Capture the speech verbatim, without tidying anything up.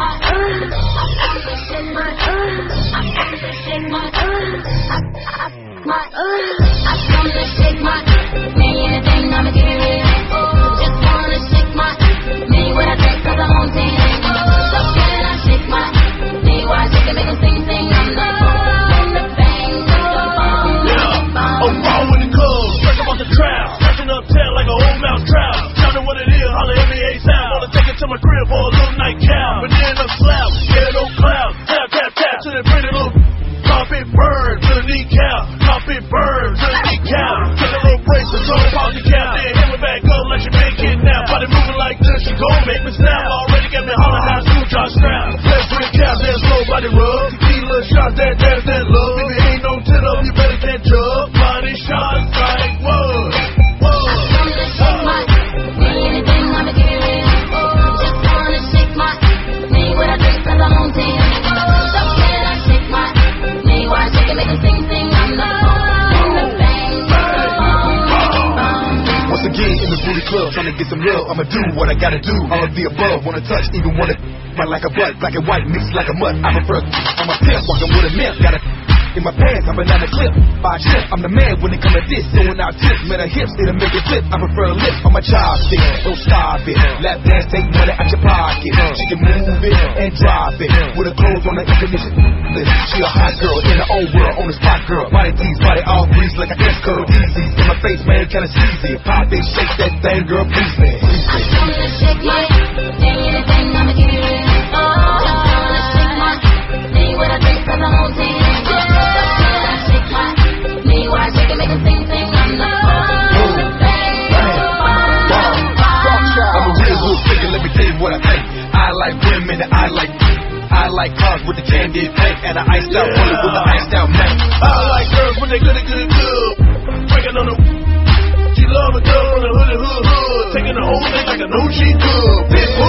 my, uh, shake my, uh, shake my, uh, my, uh, I come to shake my, me anything, I'ma give it real. Just wanna shake my, me what I drink, cause I'm on ten. So can I shake my, me why shake it, make them sing, sing. I'm the bomb, the bang, the bomb, yeah, I'm wrong with the club, fresh up off the trap, scratching up tail like a old mouse trap. Tell me what it is, holla N B A sound. Wanna take it to my crib for a little nightcap, but then a slap, yeah, no cloud. Tap, tap, tap to the pretty little. Pop it, burn to the kneecap. Pop it, burn to the kneecap. Take a little brace, so don't pop the cap. Then hit me back up like she make it now. Body moving like this, she gon' make me snap. Already got me hollering out, school drop strap. Let's bring cap, then slow body rub. Tequila shots, that dance, that love. If it ain't no tit up, you better catch up. Body shots like what? What? Shake my, me anything, I'ma give it real. Just wanna shake my, me what I drink, cause I'm on ten. So can I shake my, me why shake it, make them sing, sing. I'm the bomb, the bang, the bomb. Once again in the booty club, trying to get some love. I'ma do what I gotta do. All of the above, wanna touch, even wanna run like a butt, black and white mixed like a mutt. I'm a bird, I'm a pimp, walking with a myth. Got a in my pants, I'm another clip. Five shit, I'm the man when it come to this. Throwing out tips, man, her hips, it'll make it flip. I prefer lips on my chopstick, don't stop it. Lap dance, take money out your pocket. She can move it and drop it with her clothes on the ignition. She a hot girl in the old world, on the spot girl. Body tease, body all grease like a S-curl. Easy in my face, man, kinda sleazy. Pop it, shake that thing, girl, please, man. Please, man. I come to shake my, say anything, I'ma give it real. Oh, I wanna shake my, see what I drink, cause I'm on ten. Why shake it, make them sing, sing. I'm the bomb, the bang, the bomb. I'm a real good figure, let me tell you what I think. I like women and I like I like cars with the candy paint and an iced out bullet with the iced out man. I like girls when they good and good and good. Breaking on the. She love a girl from the hood and hood hood. Taking the whole thing like I know she good. Bitch,